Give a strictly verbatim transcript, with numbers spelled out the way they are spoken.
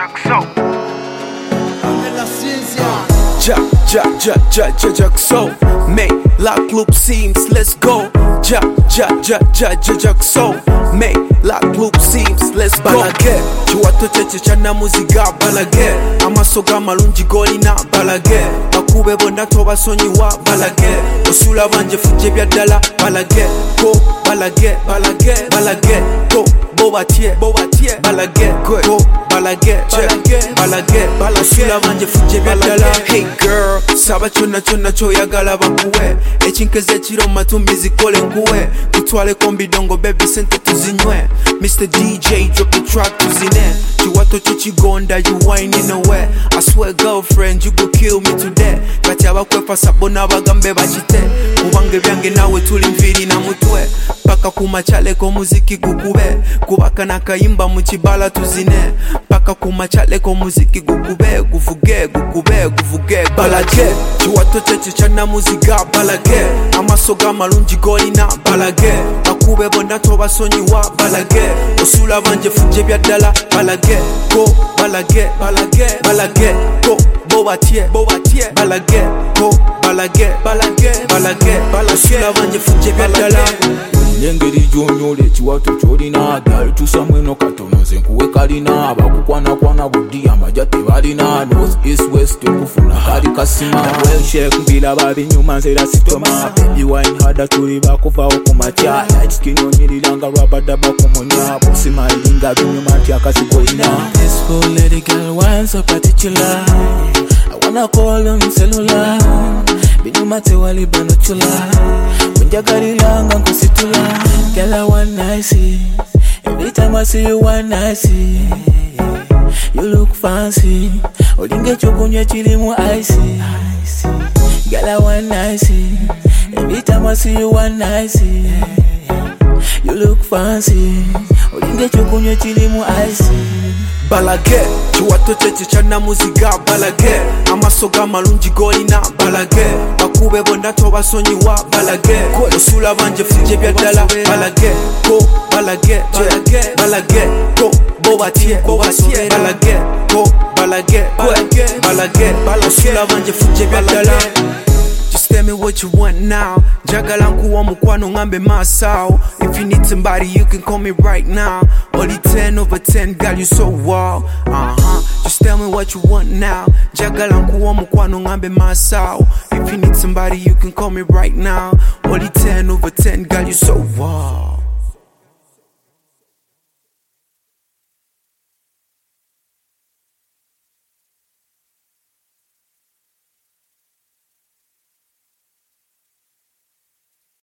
Jackson. La ciencia. Ja, ja, ja, ja, ja, Jackson. Make la club seems, let's go. Ja, ja, ja, ja, ja, Jackson. Make la club seems, let's go. Balage, chiwato cheche chana muziga balage. Amasoga malungi golina balage. Bakube bonda toba sonyiwa balage. Osula banje fuje byadala balage. Go balage, balage, balage. Go bobatie, bobatie, balage. Go balage, balage, balage. Osula banje fuje byadala. Hey girl, saba chona chona choyagala bakuwe. Echinkeze chiro matumbizi kole nkuwe. Kutwale kombidongo baby sente tuzinywe. Mister D J drop the track tuzine. Chiwato chichigonda you whining away. I swear girlfriend you go kill me today. Kati abakwepa sabona bagambe bachite. Kubange byange nawe tuli mviri na mutwe. Paka kumachale ko muziki gukube. Kubaka na kayimba muchibala tuzine. Paka kumachale ko muziki gukube. Guvuge, gukube, guvuge. Balage, chiwato cheche chana muziga balage. Amasoga malungi golina balage. Bakube bonda toba sonyiwa balage. Osula banje fuje byadala balage. Go balage, balage, balage. Go bobatie, bobatie, balage. Go balage, balage, balage. Osula banje fuje byadala. Nyengeri jonyole chiwato cholina gal tusamwe no katono zenkuwe kalina bakukwana kwana budi amajate balina north east west kufuna kali kasima well shake bila babi nyuma zera sitoma baby wine hada turi bakuva okumacha light skin onyilanga rabada bakumonya busima linga binyuma tia kasikoina this for lady girl wine so particular I wanna call them cellular binyuma te wali banochula Jagalilanga kusitula. Girl, I want nice. Every time I see you, one nice. You look fancy. Olinge chokunye chilimu icy. Girl, I want nice. Every time I see you, one nice. You look fancy. Olinge chokunye chilimu icy. Balage, chiwato cheche chana muziga balage. Amasoga malungi golina balage. Bakube bonda toba sonyiwa balage. Osula banje fuje byadala balage. Go balage, balage, balage. Go bobatie, bobatie, balage. Go balage, balage, balage. Osula banje fuje byadala. Just tell me what you want now. Jagala nkuwa mukwano ngambe masao. If you need somebody you can call me right now. Only ten over ten, girl you so wow. Uh-huh. Just tell me what you want now. Jagala nkuwa mukwano ngambe masao. If you need somebody you can call me right now. Only ten over ten, girl you so wow.